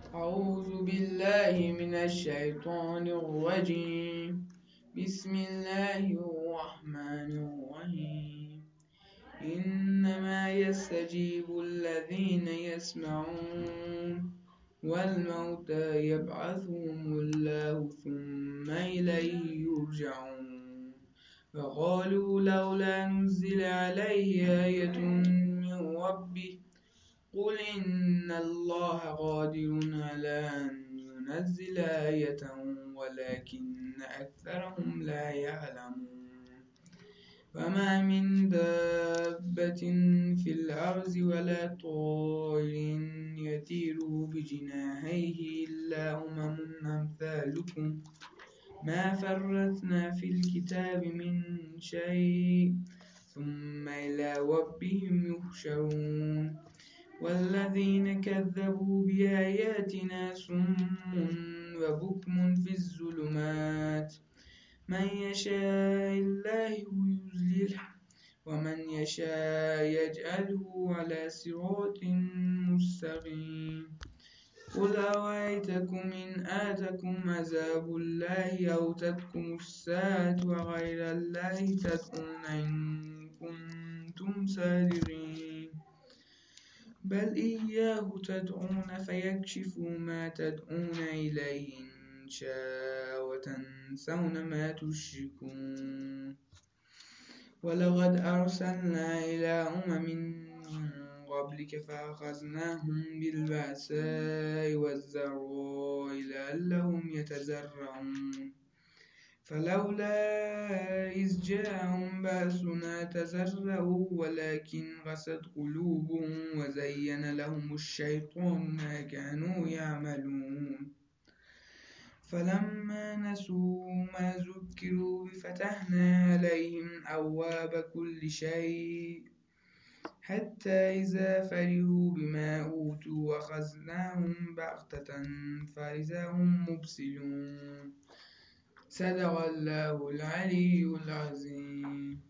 أعوذ بالله من الشيطان الرجيم. بسم الله الرحمن الرحيم. إنما يستجيب الذين يسمعون والموتى يبعثهم الله ثم إليه يرجعون. فقالوا لولا نزل عليه آية من ربه قل إن الله قادر على أن ينزل آية ولكن أكثرهم لا يعلمون. فما من دابة في الأرض ولا طائر يطير بجناحيه إلا أمثالكم ما فرطنا في الكتاب من شيء ثم إلى ربهم يحشرون. والذين كذبوا بآياتنا صم وبكم في الظلمات من يشاء الله يضلله ومن يشاء يجعله على صراط مستقيم. قل أرأيتكم إن آتكم عذاب الله أو تأتكم الساعة وغير الله تدعون إن كنتم صادقين. بل إياه تدعون فيكشف ما تدعون إليه إن شاء وتنسون ما تشركون. ولقد أرسلنا إلى من قبلك فأخذناهم بالبأساء والضراء لعلهم يتضرعون. فلولا إذ جاءهم بأسنا تضرعوا ولكن قست قلوبهم وزين لهم الشيطان ما كانوا يعملون. فلما نسوا ما ذكروا به فتحنا عليهم أبواب كل شيء حتى إذا فرحوا بما أوتوا أخذناهم بغتة فإذا هم مبصرون. صدق الله العلي العظيم.